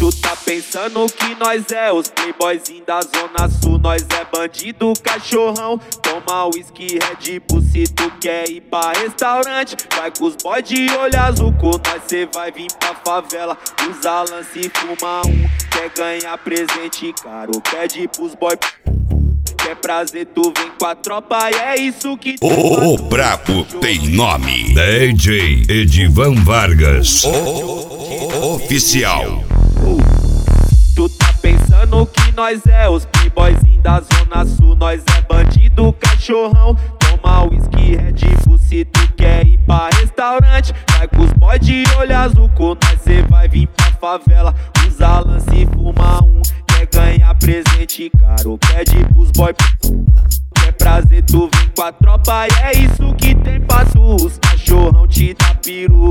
Tu tá pensando que nós é os playboyzinhos da Zona Sul. Nós é bandido, cachorrão. Toma whisky, Red Bull se tu quer ir pra restaurante. Vai com os boy de olho azul, com nós cê vai vir pra favela. Usa lance e fuma um. Quer ganhar presente caro, pede pros boy. Quer prazer, tu vem com a tropa e é isso que tu O brabo tem nome: DJ Edivan Vargas, oficial. Tu tá pensando que nós é os playboyzinhos da Zona Sul. Nós é bandido, cachorrão. Toma whisky, Red Bull se tu quer ir pra restaurante. Vai com os boy de olho azul, com nós cê vai vir pra favela. Usa lance e fuma um. Quer ganhar presente caro, pede pros boy. Quer prazer, tu vem com a tropa e é isso que tem pra tu. Os cachorrão te dá peru.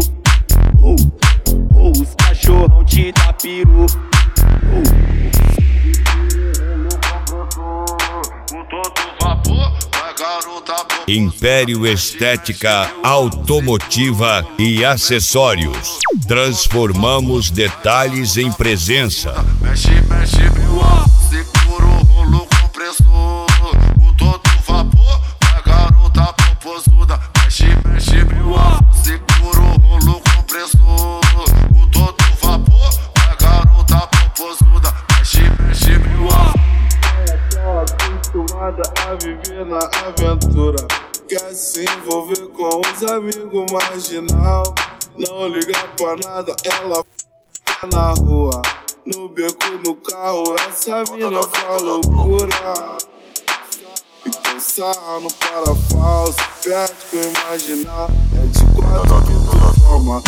Os cachorrão te dá peru. Império Estética Automotiva e Acessórios. Transformamos detalhes em presença. Mexe, segura o rolo compressor. Com todo vapor, a garota popozuda. Mexe, segura o rolo compressor. Com todo vapor, a garota popozuda. Mexe, ela tá acostumada a viver na aventura. Quer se envolver com os amigos marginal. Não liga pra nada, ela f*** na rua. No beco, no carro, essa mina faz loucura. Então sarra no parafalso, perto que eu imaginar. É de quatro que tu toma.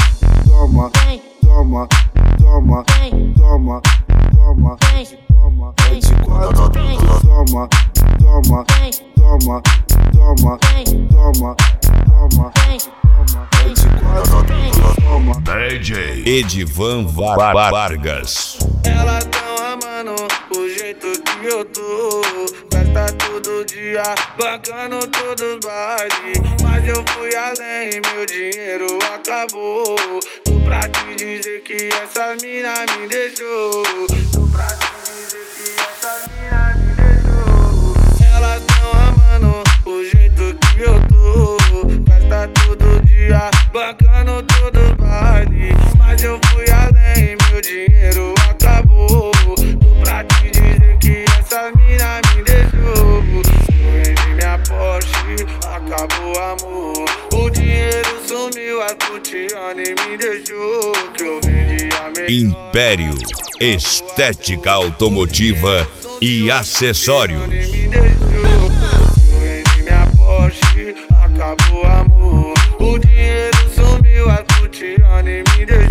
É de quatro que tu toma. É de quatro que tu toma. DJ Edivan Vargas. Elas tão amando o jeito que eu tô. Festa todo dia, bancando todos os bailes. Mas eu fui além, meu dinheiro acabou. Tô pra te dizer que essa mina me deixou. Tô pra te dizer que essa mina me deixou. Elas tão amando o jeito que eu tô. Festa todo dia, bancando todos os bailes. Mas eu fui além, meu dinheiro acabou. Tô pra te dizer que essa mina me deixou. Vendi minha Porsche, acabou o amor. O dinheiro sumiu, a Tutiane me deixou. Que eu vendi a melhor. Império Estética Automotiva e Acessórios. Me deixou. Vendi minha Porsche, acabou o amor. O dinheiro sumiu, a Tutiane me deixou.